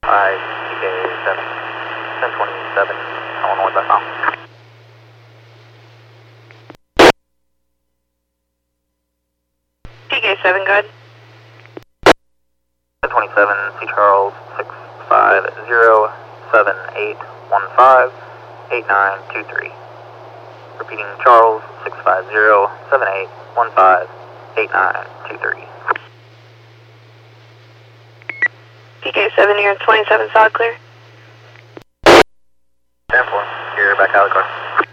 TK7, 1027, Illinois by mile. TK7, good. 1027, C. Charles, 650-7815-8923. Repeating Charles, 650-7815-8923. TK7, you're 27, solid clear. 10-4, you're back out of the car.